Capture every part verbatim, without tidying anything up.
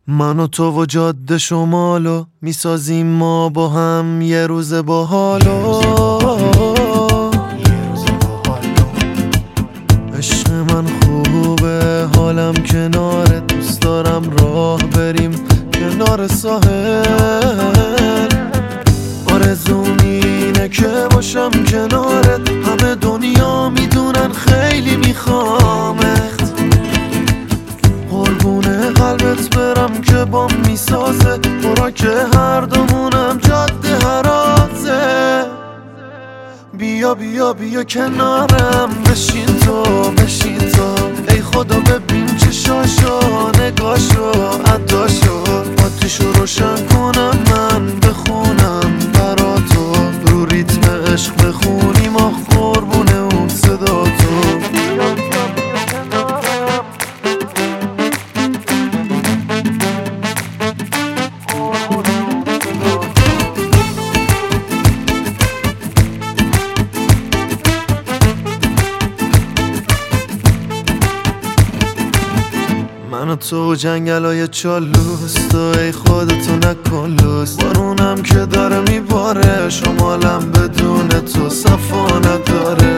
من و تو و جاده شمالو میسازیم ما با هم یه روز باحالو. عشق من خوبه حالم کنارت، دوست دارم راه بریم کنار ساحل. آرزوم اینه که باشم کنارت، همه دنیا میدونن خیلی میخوامت. قربونه قلبت برم که بام میسازه، برا که هر دومونم جاده هرازه. بیا بیا بیا کنارم، بشین تو بشین تو، ای خدا ببین چشاشو نگاشو عداشو. آتیشو روشن کنم من بخونم برا تو، رو ریتم عشق بخونی ما قربونه اون صدا تو. من و تو جنگلای چالوس، تو ای خودتو نکن لوس. بارونم که داره میباره، شمالم بدون تو صفا نداره.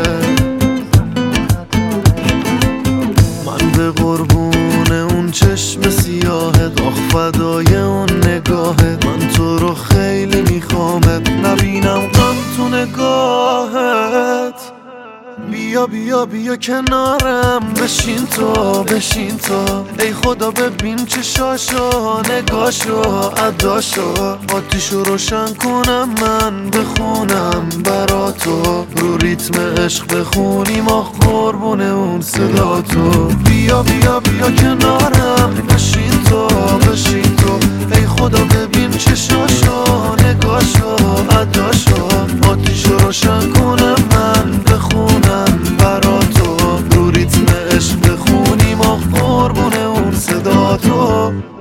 من به قربون اون چشم سیاهت، آخ فدای اون نگاهت. من تو رو خیلی میخوامت، نبینم غم تو نگاهت. بیا بیا بیا کنارم، بشین تو بشین تو، ای خدا ببین چشاشو نگاشو عداشو. آتیشو روشن کنم من بخونم برا تو، رو ریتم عشق بخونی ما قربونه اون صدا تو. بیا بیا بیا کنارم، بشین تو بشین تو، ای خدا ببین چشاشو نگاشو عداشو. آتیشو روشن کنم من بخونم برا تو، رو ریتم عشق بخونی ما قربونه اون صدا تو.